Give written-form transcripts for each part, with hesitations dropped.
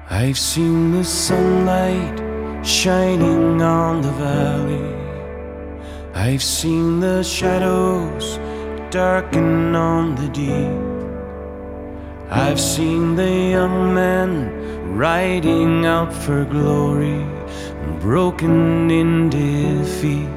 I've seen the sunlight shining on the valley. I've seen the shadows darken on the deep. I've seen the young men riding out for glory and broken in defeat.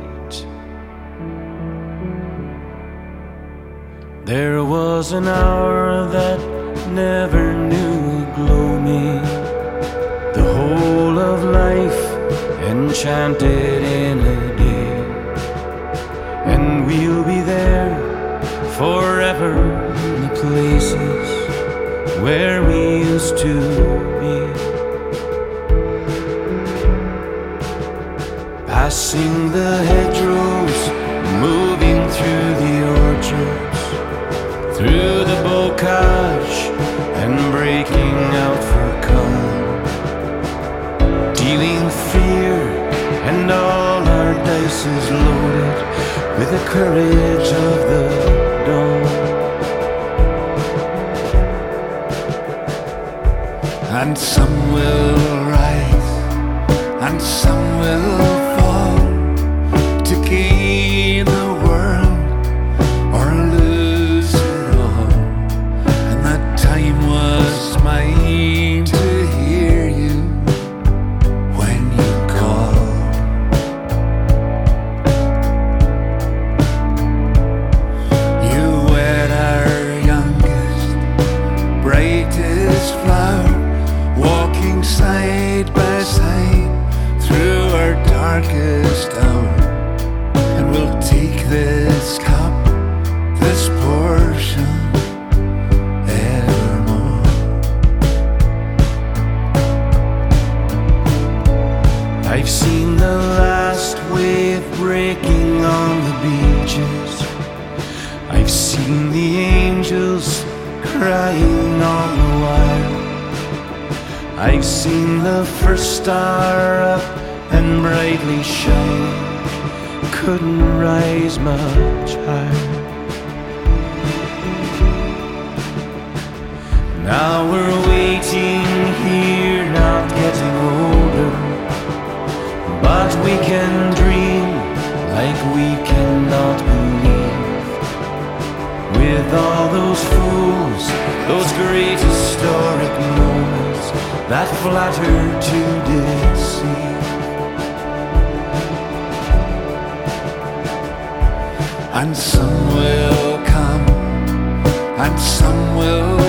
There was an hour that never knew gloaming, the whole of life enchanted in a day. And we'll be there forever in the places where we used to be. Passing the hedgerows, moving through the orchards, through the bocage and breaking out for calm, dealing fear and all our dice is loaded with the courage of the dawn. And some will rise and some will fall to gain the world or lose it all. And that time was mine to hear you when you called. You were our youngest, brightest flower, walking side by side through our darkest hour. And we'll take this cup, this portion, evermore. I've seen the last wave breaking on the beaches. I've seen the angels crying on the wire. I've seen the first star up and brightly shining, couldn't rise much higher. Now we're waiting here, not getting older, but we can dream like we cannot believe. With all those fools, those great historic moments that flatter to deceive. And some will come and some will